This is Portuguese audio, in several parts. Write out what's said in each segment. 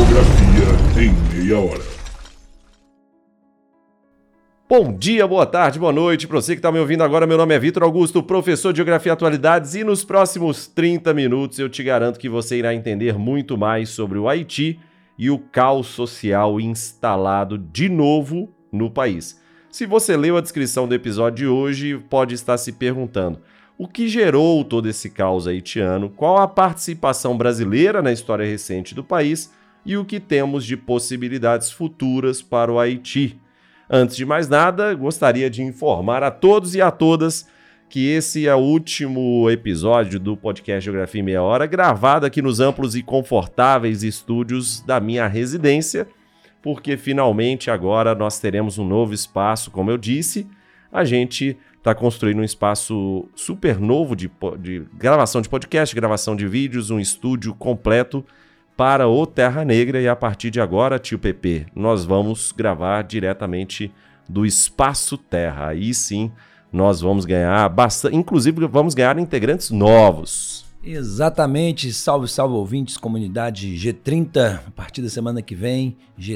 Geografia em meia hora. Bom dia, boa tarde, boa noite para você que está me ouvindo agora. Meu nome é Vitor Augusto, professor de Geografia e Atualidades, e nos próximos 30 minutos eu te garanto que você irá entender muito mais sobre o Haiti e o caos social instalado de novo no país. Se você leu a descrição do episódio de hoje, pode estar se perguntando: o que gerou todo esse caos haitiano? Qual a participação brasileira na história recente do país? E o que temos de possibilidades futuras para o Haiti? Antes de mais nada, gostaria de informar a todos e a todas que esse é o último episódio do podcast Geografia em Meia Hora, gravado aqui nos amplos e confortáveis estúdios da minha residência, porque finalmente agora nós teremos um novo espaço, como eu disse. A gente está construindo um espaço super novo de gravação de podcast, gravação de vídeos, um estúdio completo para o Terra Negra, e a partir de agora, tio Pepe, nós vamos gravar diretamente do Espaço Terra. Aí sim, nós vamos ganhar bastante, inclusive vamos ganhar integrantes novos. Exatamente, salve, salve ouvintes, comunidade G30, a partir da semana que vem,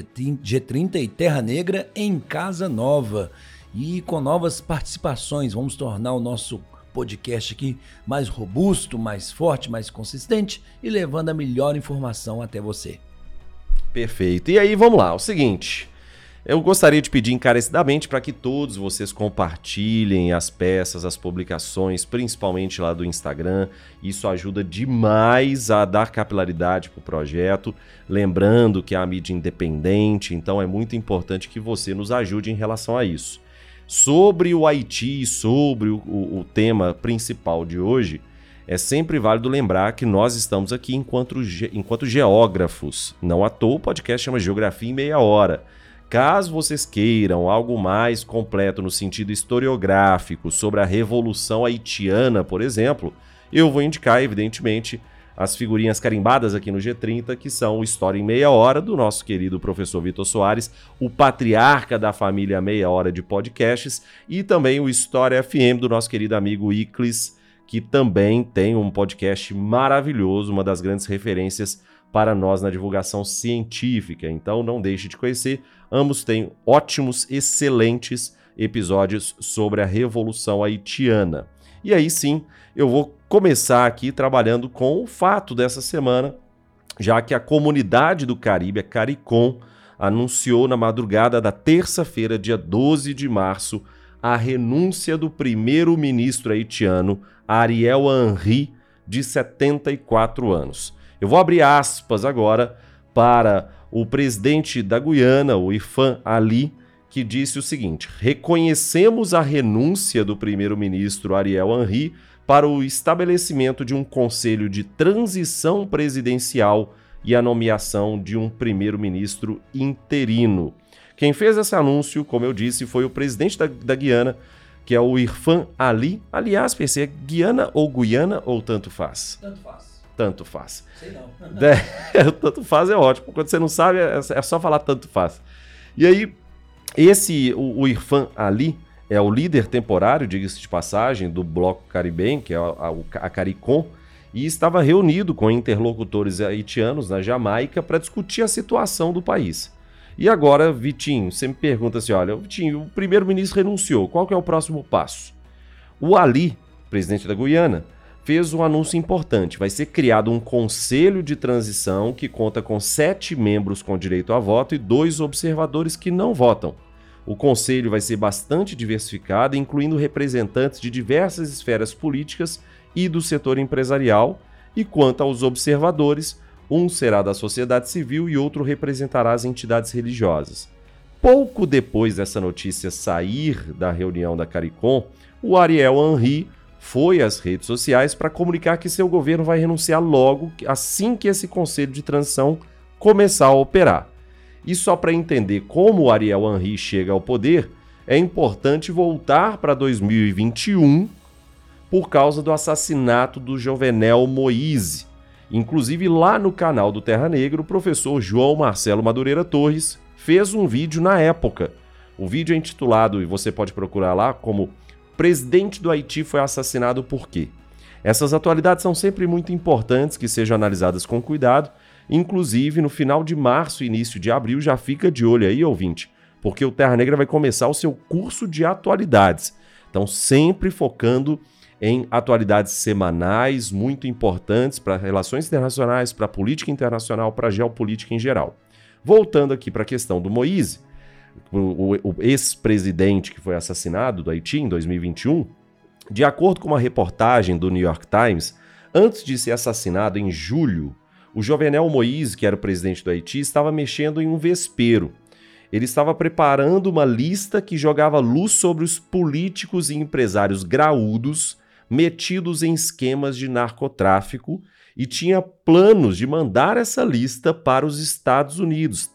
G30 e Terra Negra em casa nova. E com novas participações, vamos tornar o nosso podcast aqui mais robusto, mais forte, mais consistente e levando a melhor informação até você. Perfeito. E aí, vamos lá. O seguinte, eu gostaria de pedir encarecidamente para que todos vocês compartilhem as peças, as publicações, principalmente lá do Instagram. Isso ajuda demais a dar capilaridade para o projeto. Lembrando que é a mídia independente, então é muito importante que você nos ajude em relação a isso. Sobre o Haiti, sobre o tema principal de hoje, é sempre válido lembrar que nós estamos aqui enquanto geógrafos. Não à toa o podcast chama Geografia em Meia Hora. Caso vocês queiram algo mais completo no sentido historiográfico sobre a Revolução Haitiana, por exemplo, eu vou indicar, evidentemente, as figurinhas carimbadas aqui no G30, que são o História em Meia Hora, do nosso querido professor Vitor Soares, o patriarca da família Meia Hora de podcasts, e também o História FM, do nosso querido amigo Iclis, que também tem um podcast maravilhoso, uma das grandes referências para nós na divulgação científica. Então não deixe de conhecer, ambos têm ótimos, excelentes episódios sobre a Revolução Haitiana. E aí sim, eu vou começar aqui trabalhando com o fato dessa semana, já que a comunidade do Caribe, a CARICOM, anunciou na madrugada da terça-feira, dia 12 de março, a renúncia do primeiro-ministro haitiano, Ariel Henry, de 74 anos. Eu vou abrir aspas agora para o presidente da Guiana, o Irfan Ali, que disse o seguinte: reconhecemos a renúncia do primeiro-ministro Ariel Henry para o estabelecimento de um conselho de transição presidencial e a nomeação de um primeiro-ministro interino. Quem fez esse anúncio, como eu disse, foi o presidente da Guiana, que é o Irfan Ali. Aliás, pensei, é Guiana ou tanto faz? Tanto faz. Tanto faz. Sei não. Tanto faz é ótimo. Quando você não sabe, é só falar tanto faz. E aí, o Irfan Ali é o líder temporário, diga-se de passagem, do Bloco Caribenho, que é a CARICOM, e estava reunido com interlocutores haitianos na Jamaica para discutir a situação do país. E agora, Vitinho, você me pergunta assim, olha, Vitinho, o primeiro-ministro renunciou, qual que é o próximo passo? O Ali, presidente da Guiana, fez um anúncio importante. Vai ser criado um conselho de transição que conta com 7 membros com direito a voto e 2 observadores que não votam. O conselho vai ser bastante diversificado, incluindo representantes de diversas esferas políticas e do setor empresarial, e quanto aos observadores, um será da sociedade civil e outro representará as entidades religiosas. Pouco depois dessa notícia sair da reunião da CARICOM, o Ariel Henry foi às redes sociais para comunicar que seu governo vai renunciar logo, assim que esse conselho de transição começar a operar. E só para entender como o Ariel Henry chega ao poder, é importante voltar para 2021 por causa do assassinato do Jovenel Moïse. Inclusive, lá no canal do Terra Negra, o professor João Marcelo Madureira Torres fez um vídeo na época. O vídeo é intitulado, e você pode procurar lá, como Presidente do Haiti foi assassinado por quê? Essas atualidades são sempre muito importantes que sejam analisadas com cuidado, Inclusive, no final de março e início de abril, já fica de olho aí, ouvinte, porque o Terra Negra vai começar o seu curso de atualidades. Então, sempre focando em atualidades semanais muito importantes para relações internacionais, para política internacional, para geopolítica em geral. Voltando aqui para a questão do Moïse, o ex-presidente que foi assassinado do Haiti em 2021, de acordo com uma reportagem do New York Times, antes de ser assassinado em julho, o Jovenel Moïse, que era o presidente do Haiti, estava mexendo em um vespeiro. Ele estava preparando uma lista que jogava luz sobre os políticos e empresários graúdos metidos em esquemas de narcotráfico e tinha planos de mandar essa lista para os Estados Unidos,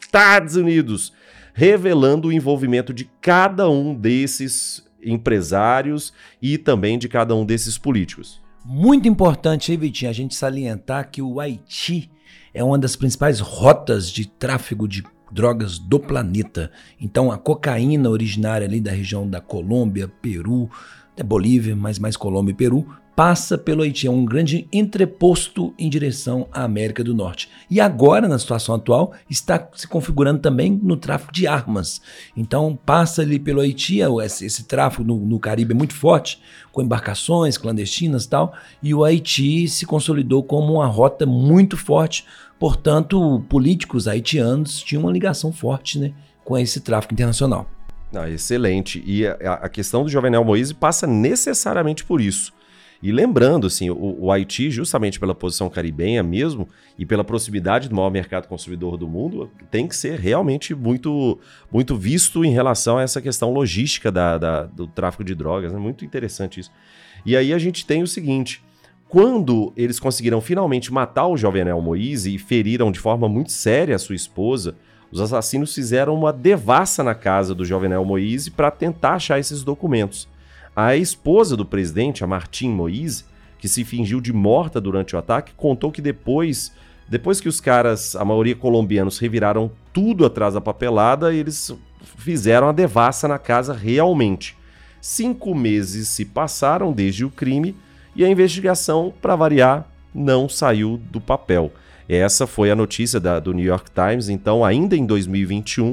revelando o envolvimento de cada um desses empresários e também de cada um desses políticos. Muito importante, hein, Vitinho, a gente salientar que o Haiti é uma das principais rotas de tráfego de drogas do planeta. Então, a cocaína originária ali da região da Colômbia, Peru, até Bolívia, mas mais Colômbia e Peru, passa pelo Haiti. É um grande entreposto em direção à América do Norte. E agora, na situação atual, está se configurando também no tráfico de armas. Então, passa ali pelo Haiti, esse tráfico no Caribe é muito forte, com embarcações clandestinas e tal, e o Haiti se consolidou como uma rota muito forte. Portanto, políticos haitianos tinham uma ligação forte, né, com esse tráfico internacional. Excelente. E a questão do Jovenel Moïse passa necessariamente por isso. E lembrando, assim, o Haiti, justamente pela posição caribenha mesmo e pela proximidade do maior mercado consumidor do mundo, tem que ser realmente muito, muito visto em relação a essa questão logística do tráfico de drogas. É muito interessante isso. E aí a gente tem o seguinte: quando eles conseguiram finalmente matar o Jovenel Moïse e feriram de forma muito séria a sua esposa, os assassinos fizeram uma devassa na casa do Jovenel Moïse para tentar achar esses documentos. A esposa do presidente, a Martine Moïse, que se fingiu de morta durante o ataque, contou que depois que os caras, a maioria colombianos, reviraram tudo atrás da papelada, eles fizeram a devassa na casa realmente. 5 meses se passaram desde o crime e a investigação, para variar, não saiu do papel. Essa foi a notícia do New York Times. Então, ainda em 2021,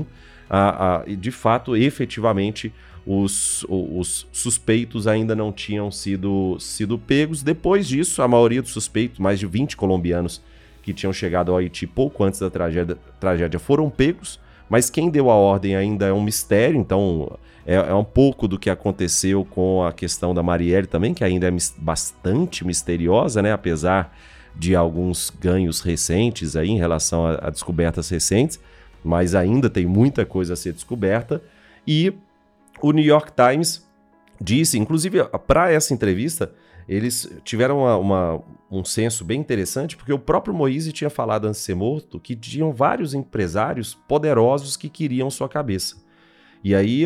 de fato, efetivamente, os suspeitos ainda não tinham sido pegos. Depois disso, a maioria dos suspeitos, mais de 20 colombianos que tinham chegado ao Haiti pouco antes da tragédia, foram pegos, mas quem deu a ordem ainda é um mistério. Então, é um pouco do que aconteceu com a questão da Marielle também, que ainda é bastante misteriosa, né? Apesar de alguns ganhos recentes aí em relação a descobertas recentes, mas ainda tem muita coisa a ser descoberta. E o New York Times disse, inclusive para essa entrevista, eles tiveram um senso bem interessante, porque o próprio Moïse tinha falado antes de ser morto que tinham vários empresários poderosos que queriam sua cabeça. E aí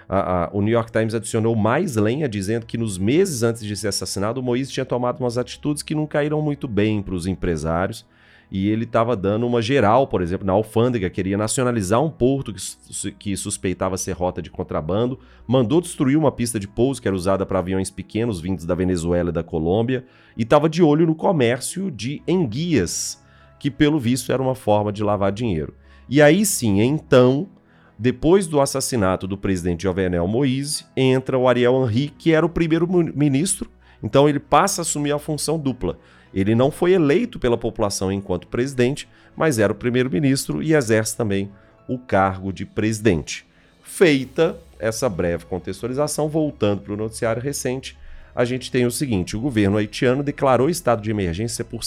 o New York Times adicionou mais lenha, dizendo que nos meses antes de ser assassinado, o Moïse tinha tomado umas atitudes que não caíram muito bem para os empresários. E ele estava dando uma geral, por exemplo, na alfândega, queria nacionalizar um porto que suspeitava ser rota de contrabando, mandou destruir uma pista de pouso que era usada para aviões pequenos vindos da Venezuela e da Colômbia, e estava de olho no comércio de enguias, que pelo visto era uma forma de lavar dinheiro. E aí sim, então, depois do assassinato do presidente Jovenel Moïse, entra o Ariel Henry, que era o primeiro-ministro, então ele passa a assumir a função dupla. Ele não foi eleito pela população enquanto presidente, mas era o primeiro-ministro e exerce também o cargo de presidente. Feita essa breve contextualização, voltando para o noticiário recente, a gente tem o seguinte: o governo haitiano declarou estado de emergência por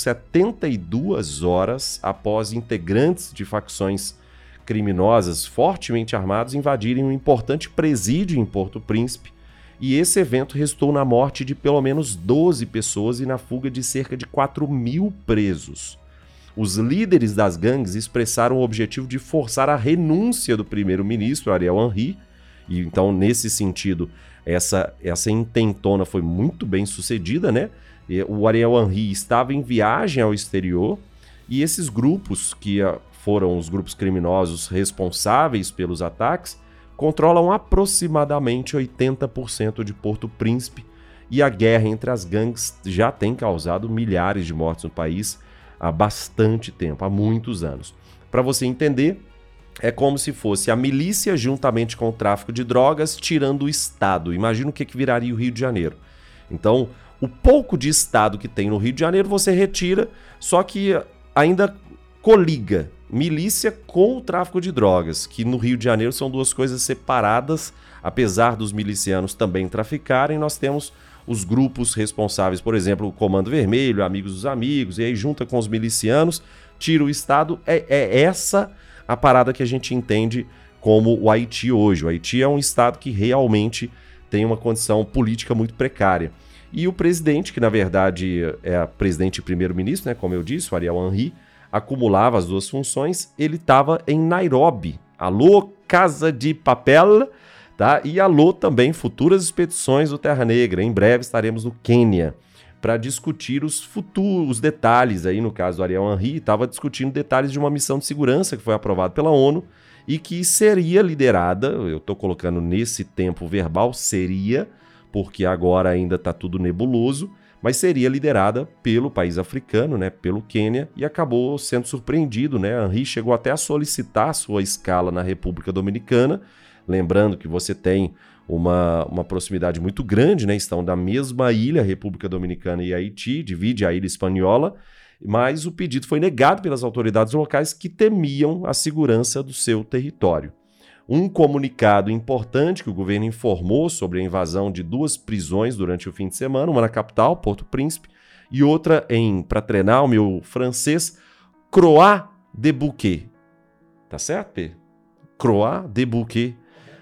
72 horas após integrantes de facções criminosas fortemente armados invadirem um importante presídio em Porto Príncipe. E esse evento resultou na morte de pelo menos 12 pessoas e na fuga de cerca de 4.000 presos. Os líderes das gangues expressaram o objetivo de forçar a renúncia do primeiro-ministro Ariel Henry, e então, nesse sentido, essa intentona foi muito bem sucedida, né? O Ariel Henry estava em viagem ao exterior, e esses grupos, que foram os grupos criminosos responsáveis pelos ataques, controlam aproximadamente 80% de Porto Príncipe, e a guerra entre as gangues já tem causado milhares de mortes no país. há bastante tempo, há muitos anos. Para você entender, é como se fosse a milícia juntamente com o tráfico de drogas tirando o Estado. Imagina o que viraria o Rio de Janeiro. Então, o pouco de Estado que tem no Rio de Janeiro você retira, só que ainda coliga milícia com o tráfico de drogas, que no Rio de Janeiro são duas coisas separadas. Apesar dos milicianos também traficarem, nós temos os grupos responsáveis, por exemplo, o Comando Vermelho, Amigos dos Amigos, e aí junta com os milicianos, tira o Estado. É essa a parada que a gente entende como o Haiti hoje. O Haiti é um Estado que realmente tem uma condição política muito precária. E o presidente, que na verdade é presidente e primeiro-ministro, né, como eu disse, o Ariel Henry, acumulava as duas funções. Ele estava em Nairobi. Alô, Casa de Papel, tá? E alô também, futuras expedições do Terra Negra. Em breve estaremos no Quênia para discutir os detalhes. Aí, no caso do Ariel Henry, estava discutindo detalhes de uma missão de segurança que foi aprovada pela ONU e que seria liderada, eu estou colocando nesse tempo verbal, seria, porque agora ainda está tudo nebuloso, mas seria liderada pelo país africano, né, pelo Quênia, e acabou sendo surpreendido, né? Henry chegou até a solicitar sua escala na República Dominicana, lembrando que você tem uma proximidade muito grande, né? Estão da mesma ilha, República Dominicana e Haiti, divide a ilha espanhola, mas o pedido foi negado pelas autoridades locais que temiam a segurança do seu território. Um comunicado importante que o governo informou sobre a invasão de duas prisões durante o fim de semana, uma na capital, Porto Príncipe, e outra para treinar o meu francês, Croix-des-Bouquets. Tá certo, P? Croix-des-Bouquets.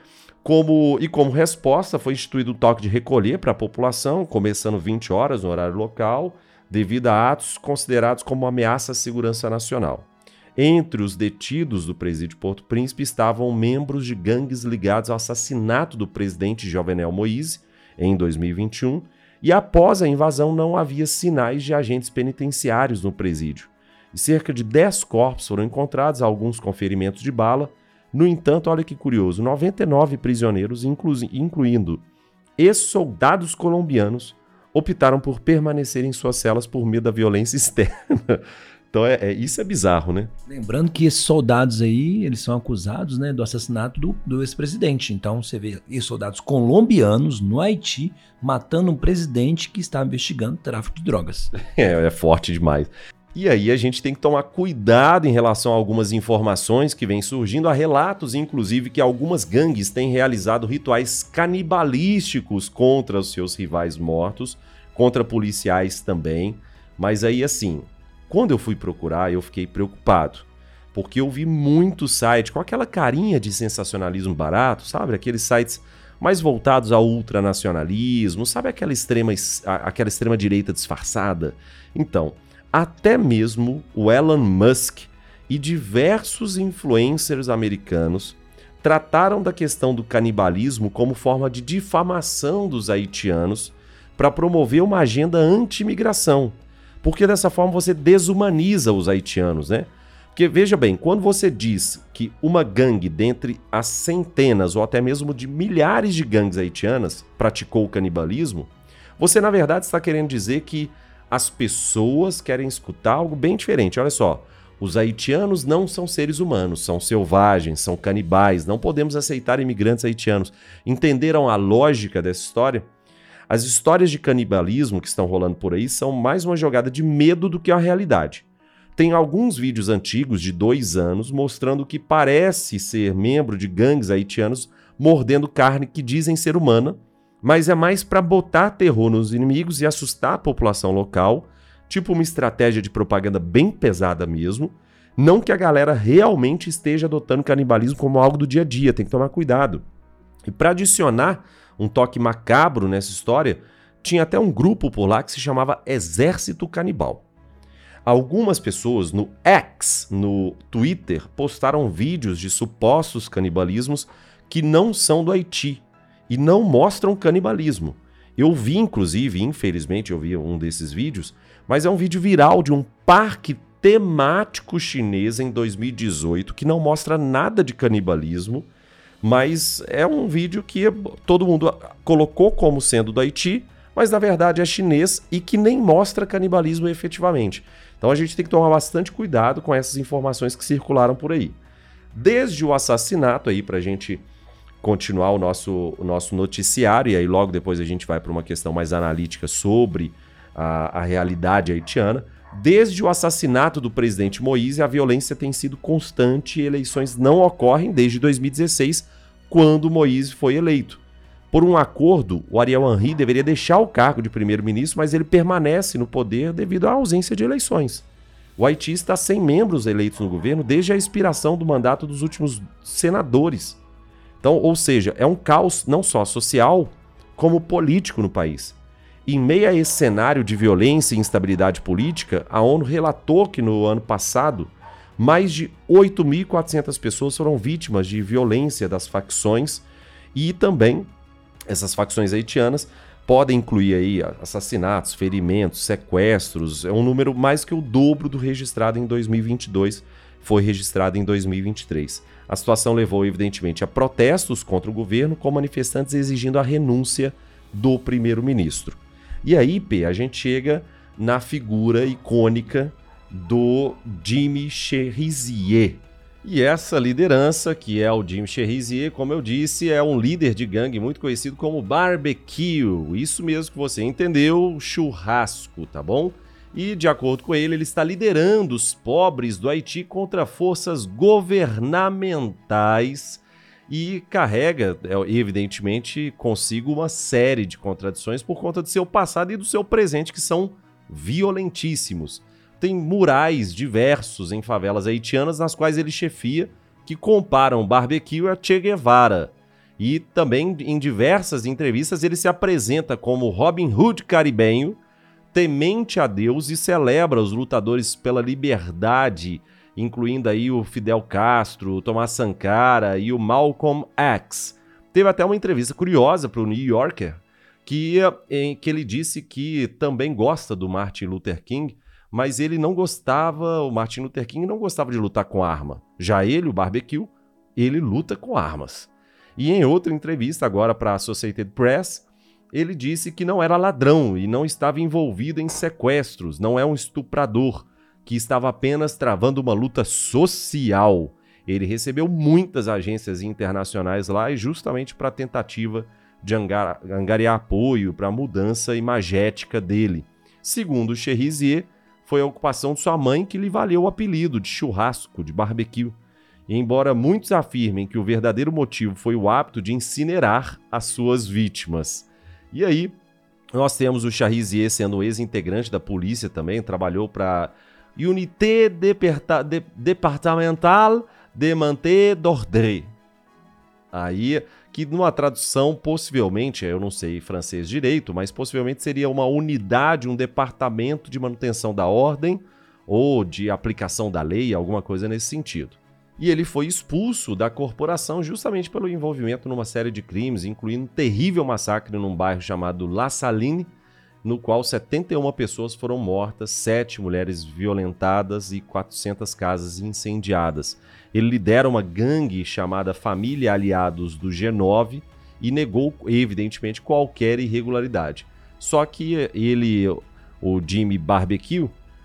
Como resposta, foi instituído o toque de recolher para a população, começando 20 horas no horário local, devido a atos considerados como ameaça à segurança nacional. Entre os detidos do presídio Porto Príncipe estavam membros de gangues ligados ao assassinato do presidente Jovenel Moïse, em 2021, e após a invasão não havia sinais de agentes penitenciários no presídio. E cerca de 10 corpos foram encontrados, alguns com ferimentos de bala. No entanto, olha que curioso, 99 prisioneiros, incluindo ex-soldados colombianos, optaram por permanecer em suas celas por medo da violência externa. Então, isso é bizarro, né? Lembrando que esses soldados aí, eles são acusados, né, do assassinato do ex-presidente. Então, você vê esses soldados colombianos no Haiti matando um presidente que está investigando tráfico de drogas. É forte demais. E aí a gente tem que tomar cuidado em relação a algumas informações que vêm surgindo. Há relatos, inclusive, que algumas gangues têm realizado rituais canibalísticos contra os seus rivais mortos, contra policiais também. Mas aí, assim, quando eu fui procurar, eu fiquei preocupado, porque eu vi muito site com aquela carinha de sensacionalismo barato, sabe? Aqueles sites mais voltados ao ultranacionalismo, sabe? Aquela extrema direita disfarçada. Então, até mesmo o Elon Musk e diversos influencers americanos trataram da questão do canibalismo como forma de difamação dos haitianos para promover uma agenda anti-imigração. Porque dessa forma você desumaniza os haitianos, né? Porque veja bem, quando você diz que uma gangue dentre as centenas ou até mesmo de milhares de gangues haitianas praticou o canibalismo, você na verdade está querendo dizer que as pessoas querem escutar algo bem diferente. Olha só, os haitianos não são seres humanos, são selvagens, são canibais, não podemos aceitar imigrantes haitianos. Entenderam a lógica dessa história? As histórias de canibalismo que estão rolando por aí são mais uma jogada de medo do que a realidade. Tem alguns vídeos antigos de 2 anos mostrando que parece ser membro de gangues haitianos mordendo carne que dizem ser humana, mas é mais para botar terror nos inimigos e assustar a população local, tipo uma estratégia de propaganda bem pesada mesmo, não que a galera realmente esteja adotando canibalismo como algo do dia a dia, tem que tomar cuidado. E para adicionar um toque macabro nessa história, tinha até um grupo por lá que se chamava Exército Canibal. Algumas pessoas no X, no Twitter, postaram vídeos de supostos canibalismos que não são do Haiti e não mostram canibalismo. Eu vi, inclusive, infelizmente, eu vi um desses vídeos, mas é um vídeo viral de um parque temático chinês em 2018 que não mostra nada de canibalismo, mas é um vídeo que todo mundo colocou como sendo do Haiti, mas na verdade é chinês e que nem mostra canibalismo efetivamente. Então a gente tem que tomar bastante cuidado com essas informações que circularam por aí. Desde o assassinato aí, para a gente continuar o nosso noticiário, e aí logo depois a gente vai para uma questão mais analítica sobre a realidade haitiana. Desde o assassinato do presidente Moïse, a violência tem sido constante e eleições não ocorrem desde 2016, quando Moïse foi eleito. Por um acordo, o Ariel Henry deveria deixar o cargo de primeiro-ministro, mas ele permanece no poder devido à ausência de eleições. O Haiti está sem membros eleitos no governo desde a expiração do mandato dos últimos senadores. Então, ou seja, é um caos não só social, como político no país. Em meio a esse cenário de violência e instabilidade política, a ONU relatou que no ano passado, mais de 8.400 pessoas foram vítimas de violência das facções e também essas facções haitianas podem incluir aí assassinatos, ferimentos, sequestros. É um número mais que o dobro do registrado em 2022, foi registrado em 2023. A situação levou, evidentemente, a protestos contra o governo, com manifestantes exigindo a renúncia do primeiro-ministro. E aí, P, a gente chega na figura icônica do Jimmy Cherizier. E essa liderança, que é o Jimmy Cherizier, como eu disse, é um líder de gangue muito conhecido como Barbecue. Isso mesmo que você entendeu, churrasco, tá bom? E, de acordo com ele está liderando os pobres do Haiti contra forças governamentais e carrega, evidentemente, consigo uma série de contradições por conta do seu passado e do seu presente, que são violentíssimos. Tem murais diversos em favelas haitianas nas quais ele chefia, que comparam Barbecue a Che Guevara. E também, em diversas entrevistas, ele se apresenta como Robin Hood caribenho, temente a Deus e celebra os lutadores pela liberdade, incluindo aí o Fidel Castro, o Tomás Sankara e o Malcolm X. Teve até uma entrevista curiosa para o New Yorker, em que ele disse que também gosta do Martin Luther King, mas o Martin Luther King não gostava de lutar com arma. Já ele, o Barbecue, ele luta com armas. E em outra entrevista agora para a Associated Press, ele disse que não era ladrão e não estava envolvido em sequestros, não é um estuprador, que estava apenas travando uma luta social. Ele recebeu muitas agências internacionais lá e justamente para a tentativa de angariar apoio para a mudança imagética dele. Segundo Cherizier, foi a ocupação de sua mãe que lhe valeu o apelido de churrasco, de barbecue. E embora muitos afirmem que o verdadeiro motivo foi o hábito de incinerar as suas vítimas. E aí, nós temos o Cherizier sendo ex-integrante da polícia também, trabalhou para Unité Départementale de Maintien d'Ordre. Aí, que numa tradução, possivelmente, eu não sei francês direito, mas possivelmente seria uma unidade, um departamento de manutenção da ordem ou de aplicação da lei, alguma coisa nesse sentido. E ele foi expulso da corporação justamente pelo envolvimento numa série de crimes, incluindo um terrível massacre num bairro chamado La Saline, no qual 71 pessoas foram mortas, 7 mulheres violentadas e 400 casas incendiadas. Ele lidera uma gangue chamada Família Aliados do G9 e negou, evidentemente, qualquer irregularidade. Só que ele, o Jimmy Barbecue,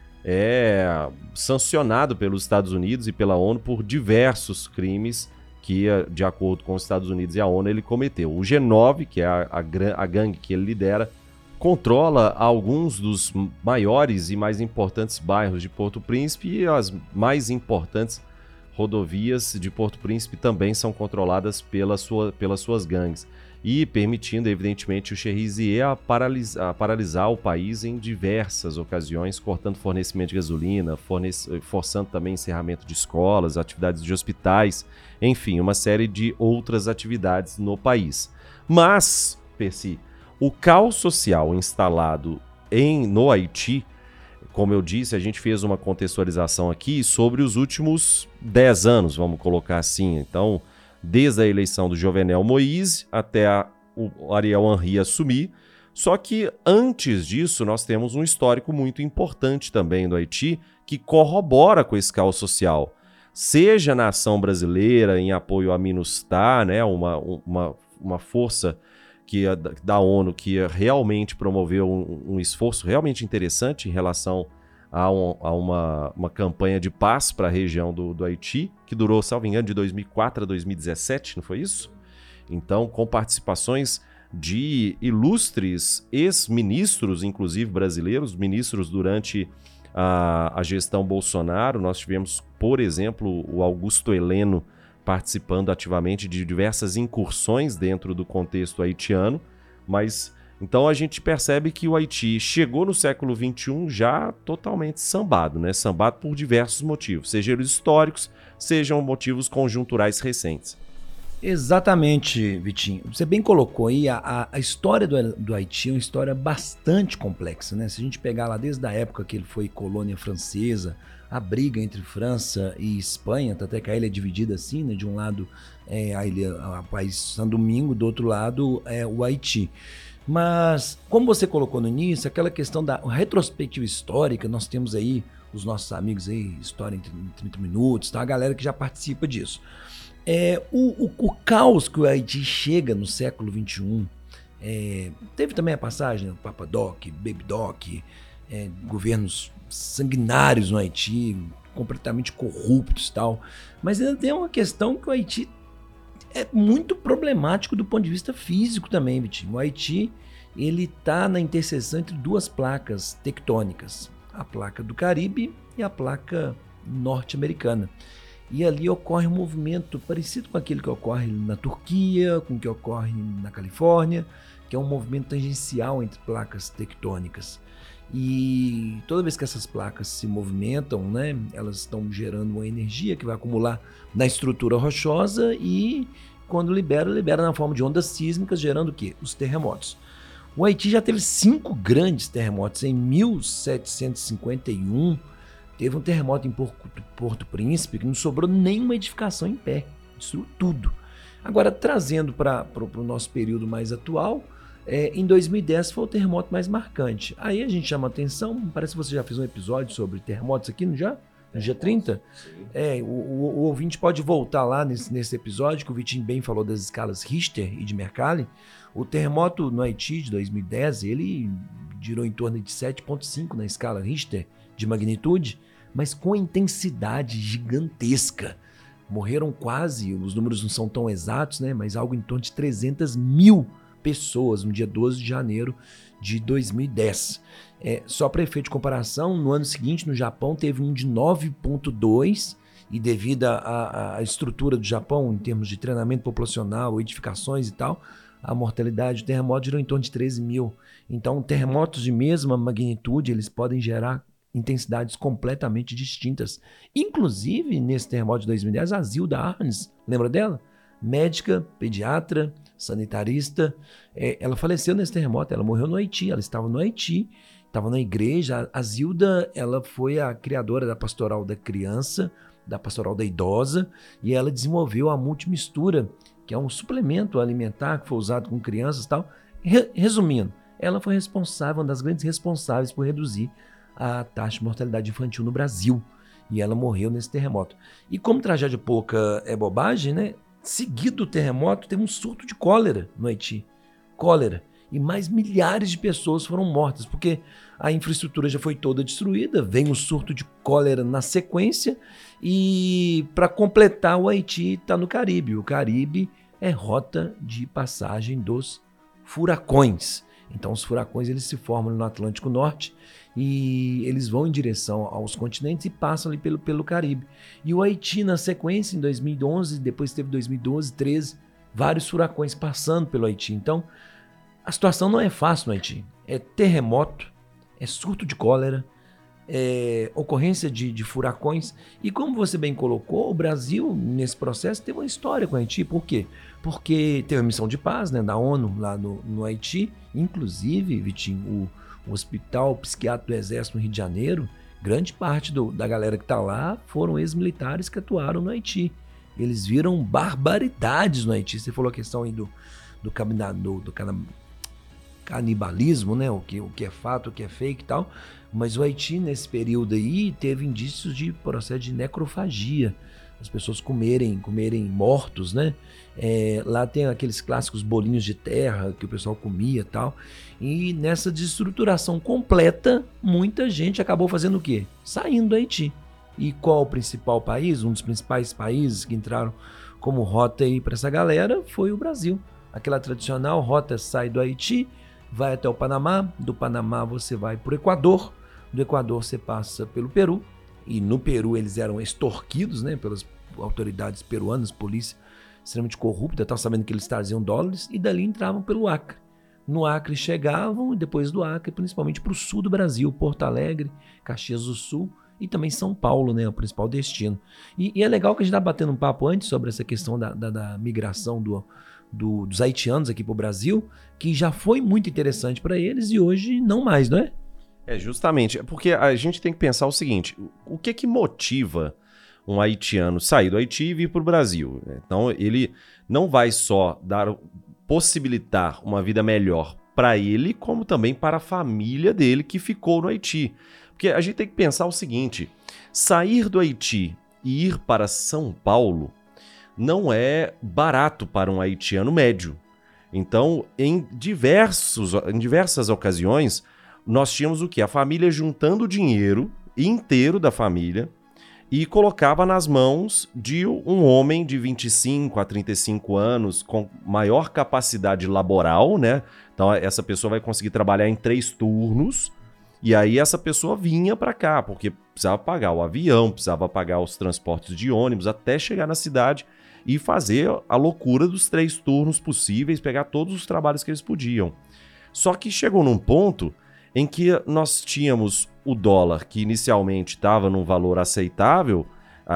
é sancionado pelos Estados Unidos e pela ONU por diversos crimes que, de acordo com os Estados Unidos e a ONU, ele cometeu. O G9, que é a gangue que ele lidera, controla alguns dos maiores e mais importantes bairros de Porto Príncipe e as mais importantes rodovias de Porto Príncipe também são controladas pelas suas gangues e permitindo, evidentemente, o Cherizier a paralisar o país em diversas ocasiões, cortando fornecimento de gasolina, forçando também encerramento de escolas, atividades de hospitais, enfim, uma série de outras atividades no país. Mas, Percy, o caos social instalado no Haiti, como eu disse, a gente fez uma contextualização aqui sobre os últimos 10 anos, vamos colocar assim. Então, desde a eleição do Jovenel Moïse até o Ariel Henry assumir. Só que antes disso, nós temos um histórico muito importante também do Haiti, que corrobora com esse caos social. Seja na ação brasileira em apoio à MINUSTAH, né, uma força da ONU, que ia realmente promover um esforço realmente interessante em relação a uma campanha de paz para a região do Haiti, que durou, salvo engano, de 2004 a 2017, não foi isso? Então, com participações de ilustres ex-ministros, inclusive brasileiros, ministros durante a gestão Bolsonaro. Nós tivemos, por exemplo, o Augusto Heleno participando ativamente de diversas incursões dentro do contexto haitiano, mas então a gente percebe que o Haiti chegou no século XXI já totalmente sambado, né? Sambado por diversos motivos, sejam eles históricos, sejam motivos conjunturais recentes. Exatamente, Vitinho. Você bem colocou aí, a história do Haiti é uma história bastante complexa, né? Se a gente pegar lá desde a época que ele foi colônia francesa, a briga entre França e Espanha, até que a ilha é dividida assim, né? De um lado o país São Domingo, do outro lado o Haiti. Mas, como você colocou no início, aquela questão da retrospectiva histórica, nós temos aí os nossos amigos aí, História em 30 Minutos, tá? A galera que já participa disso. O caos que o Haiti chega no século XXI, teve também a passagem, o Papa Doc, Baby Doc, governos sanguinários no Haiti, completamente corruptos e tal, mas ainda tem uma questão que o Haiti é muito problemático do ponto de vista físico também, Vitinho. O Haiti, ele tá na interseção entre duas placas tectônicas, a placa do Caribe e a placa norte-americana. E ali ocorre um movimento parecido com aquele que ocorre na Turquia, com o que ocorre na Califórnia, que é um movimento tangencial entre placas tectônicas. E toda vez que essas placas se movimentam, né, elas estão gerando uma energia que vai acumular na estrutura rochosa e quando libera na forma de ondas sísmicas, gerando o quê? Os terremotos. O Haiti já teve 5 grandes terremotos. Em 1751, teve um terremoto em Porto Príncipe que não sobrou nenhuma edificação em pé, destruiu tudo. Agora, trazendo para o nosso período mais atual, em 2010 foi o terremoto mais marcante. Aí a gente chama atenção, parece que você já fez um episódio sobre terremotos aqui, não já? No dia 30? O ouvinte pode voltar lá nesse episódio, que o Vitinho bem falou das escalas Richter e de Mercalli. O terremoto no Haiti de 2010, ele girou em torno de 7,5 na escala Richter de magnitude, mas com intensidade gigantesca. Morreram quase, os números não são tão exatos, né, mas algo em torno de 300 mil pessoas no dia 12 de janeiro de 2010. Só para efeito de comparação, no ano seguinte, no Japão, teve um de 9,2 e devido à estrutura do Japão, em termos de treinamento populacional, edificações e tal, a mortalidade do terremoto girou em torno de 13 mil. Então, terremotos de mesma magnitude, eles podem gerar intensidades completamente distintas. Inclusive, nesse terremoto de 2010, a Zilda Arnes, lembra dela? Médica, pediatra, sanitarista, ela faleceu nesse terremoto, ela morreu no Haiti, ela estava no Haiti, estava na igreja. A Zilda, ela foi a criadora da pastoral da criança, da pastoral da idosa, e ela desenvolveu a multimistura, que é um suplemento alimentar que foi usado com crianças e tal. Resumindo, ela foi responsável, uma das grandes responsáveis por reduzir a taxa de mortalidade infantil no Brasil, e ela morreu nesse terremoto. E como tragédia pouca é bobagem, né? Seguido do terremoto, teve um surto de cólera no Haiti. Cólera. E mais milhares de pessoas foram mortas, porque a infraestrutura já foi toda destruída, vem um surto de cólera na sequência, e para completar, o Haiti está no Caribe. O Caribe é rota de passagem dos furacões. Então os furacões eles se formam no Atlântico Norte e eles vão em direção aos continentes e passam ali pelo Caribe. E o Haiti, na sequência, em 2011, depois teve 2012, 13, vários furacões passando pelo Haiti. Então, a situação não é fácil no Haiti. É terremoto, é surto de cólera, é ocorrência de furacões. E como você bem colocou, o Brasil, nesse processo, teve uma história com o Haiti. Por quê? Porque teve a missão de paz, né, da ONU lá no Haiti. Inclusive, Vitinho, o Hospital Psiquiátrico do Exército no Rio de Janeiro, grande parte da galera que está lá foram ex-militares que atuaram no Haiti. Eles viram barbaridades no Haiti. Você falou a questão aí do canibalismo, né? O que é fato, o que é fake e tal. Mas o Haiti, nesse período aí, teve indícios de processo de necrofagia. as pessoas comerem mortos, né? Lá tem aqueles clássicos bolinhos de terra que o pessoal comia e tal. E nessa desestruturação completa, muita gente acabou fazendo o quê? Saindo do Haiti. E qual o principal país? Um dos principais países que entraram como rota aí para essa galera foi o Brasil. Aquela tradicional rota sai do Haiti, vai até o Panamá, do Panamá você vai para o Equador, do Equador você passa pelo Peru, e no Peru eles eram extorquidos, né, pelas autoridades peruanas, polícia extremamente corrupta, estavam sabendo que eles traziam dólares, e dali entravam pelo Acre. No Acre chegavam, e depois do Acre, principalmente para o sul do Brasil, Porto Alegre, Caxias do Sul, e também São Paulo, né, o principal destino. E é legal que a gente está batendo um papo antes sobre essa questão da migração dos haitianos aqui para o Brasil, que já foi muito interessante para eles e hoje não mais, não é? Justamente, porque a gente tem que pensar o seguinte, o que motiva um haitiano sair do Haiti e vir para o Brasil? Então, ele não vai só possibilitar uma vida melhor para ele, como também para a família dele que ficou no Haiti. Porque a gente tem que pensar o seguinte, sair do Haiti e ir para São Paulo não é barato para um haitiano médio. Então, em diversas ocasiões, nós tínhamos o quê? A família juntando o dinheiro inteiro da família e colocava nas mãos de um homem de 25 a 35 anos com maior capacidade laboral, né? Então, essa pessoa vai conseguir trabalhar em 3 turnos. E aí essa pessoa vinha para cá, porque precisava pagar o avião, precisava pagar os transportes de ônibus até chegar na cidade e fazer a loucura dos 3 turnos possíveis, pegar todos os trabalhos que eles podiam. Só que chegou num ponto em que nós tínhamos o dólar, que inicialmente estava num valor aceitável,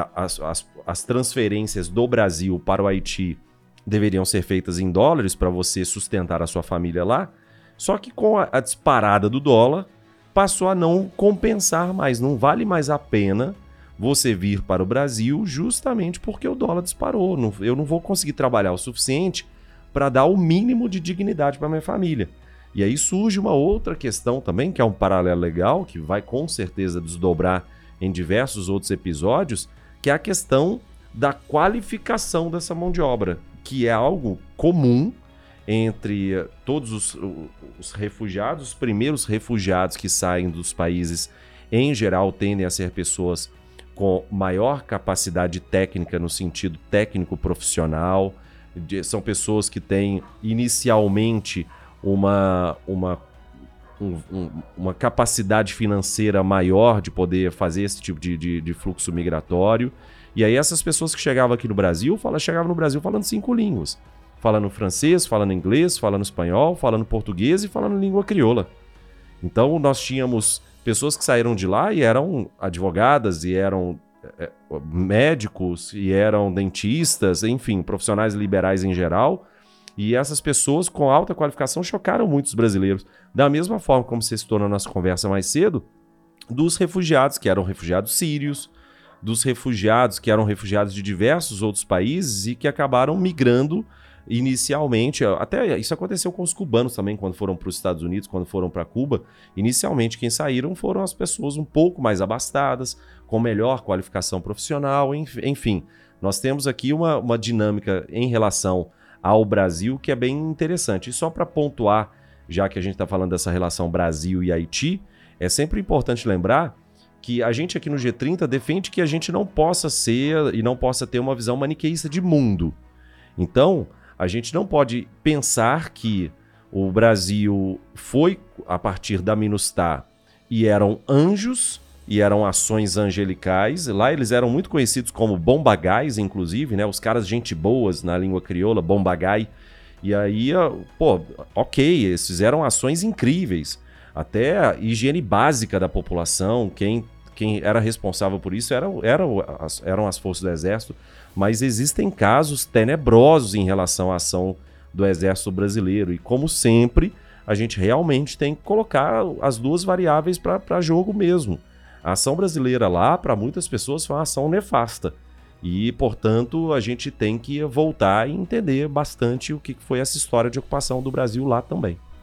as transferências do Brasil para o Haiti deveriam ser feitas em dólares para você sustentar a sua família lá, só que com a disparada do dólar, passou a não compensar mais, não vale mais a pena você vir para o Brasil justamente porque o dólar disparou. Eu não vou conseguir trabalhar o suficiente para dar o mínimo de dignidade para minha família. E aí surge uma outra questão também, que é um paralelo legal, que vai com certeza desdobrar em diversos outros episódios, que é a questão da qualificação dessa mão de obra, que é algo comum entre todos os refugiados. Os primeiros refugiados que saem dos países, em geral, tendem a ser pessoas com maior capacidade técnica no sentido técnico-profissional. São pessoas que têm inicialmente uma capacidade financeira maior de poder fazer esse tipo de fluxo migratório. E aí essas pessoas que chegavam aqui no Brasil, chegavam no Brasil falando 5 línguas. Falando francês, falando inglês, falando espanhol, falando português e falando língua crioula. Então nós tínhamos pessoas que saíram de lá e eram advogadas, e eram médicos, e eram dentistas, enfim, profissionais liberais em geral. E essas pessoas com alta qualificação chocaram muitos brasileiros. Da mesma forma como você citou na nossa conversa mais cedo, dos refugiados que eram refugiados sírios, dos refugiados que eram refugiados de diversos outros países e que acabaram migrando inicialmente. Até isso aconteceu com os cubanos também, quando foram para os Estados Unidos, quando foram para Cuba. Inicialmente quem saíram foram as pessoas um pouco mais abastadas, com melhor qualificação profissional, enfim. Nós temos aqui uma dinâmica em relação ao Brasil que é bem interessante. E só para pontuar, já que a gente está falando dessa relação Brasil e Haiti, é sempre importante lembrar que a gente aqui no G30 defende que a gente não possa ser e não possa ter uma visão maniqueísta de mundo. Então, a gente não pode pensar que o Brasil foi a partir da MINUSTAH e eram anjos e eram ações angelicais. Lá eles eram muito conhecidos como bombagais, inclusive, né? Os caras gente boas na língua crioula, bombagai. E aí, ok, eles fizeram ações incríveis. Até a higiene básica da população, quem era responsável por isso eram as forças do Exército. Mas existem casos tenebrosos em relação à ação do Exército brasileiro. E como sempre, a gente realmente tem que colocar as duas variáveis para jogo mesmo. A ação brasileira lá, para muitas pessoas, foi uma ação nefasta. E, portanto, a gente tem que voltar e entender bastante o que foi essa história de ocupação do Brasil lá também.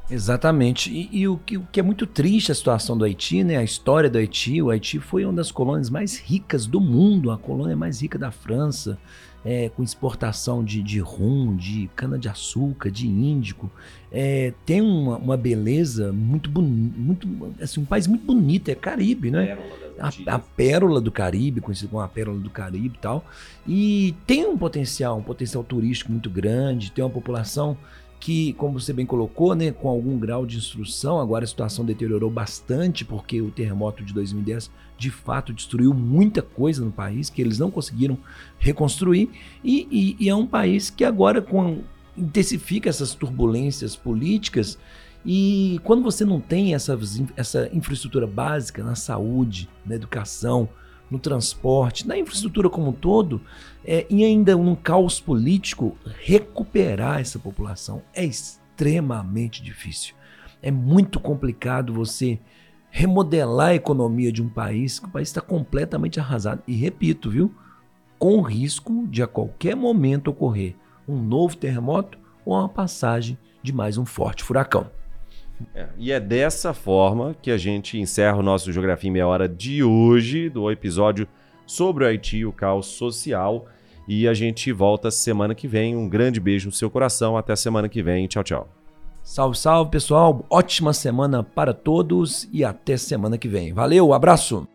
Exatamente. E o que é muito triste a situação do Haiti, né? A história do Haiti. O Haiti foi uma das colônias mais ricas do mundo, a colônia mais rica da França, com exportação de rum, de cana-de-açúcar, de índico. Tem uma beleza muito bonita, assim, um país muito bonito, é Caribe, né? A pérola do Caribe, conhecido como a pérola do Caribe e tal. E tem um potencial turístico muito grande, tem uma população que, como você bem colocou, né, com algum grau de instrução. Agora a situação deteriorou bastante porque o terremoto de 2010 de fato destruiu muita coisa no país que eles não conseguiram reconstruir, e é um país que agora intensifica essas turbulências políticas. E quando você não tem essa infraestrutura básica na saúde, na educação, no transporte, na infraestrutura como um todo, e ainda num caos político, recuperar essa população é extremamente difícil. É muito complicado você remodelar a economia de um país, que o país está completamente arrasado. E repito, viu? Com o risco de a qualquer momento ocorrer um novo terremoto ou uma passagem de mais um forte furacão. E é dessa forma que a gente encerra o nosso Geografia em Meia Hora de hoje, do episódio sobre o Haiti e o caos social. E a gente volta semana que vem. Um grande beijo no seu coração. Até semana que vem. Tchau, tchau. Salve, salve, pessoal. Ótima semana para todos e até semana que vem. Valeu, abraço!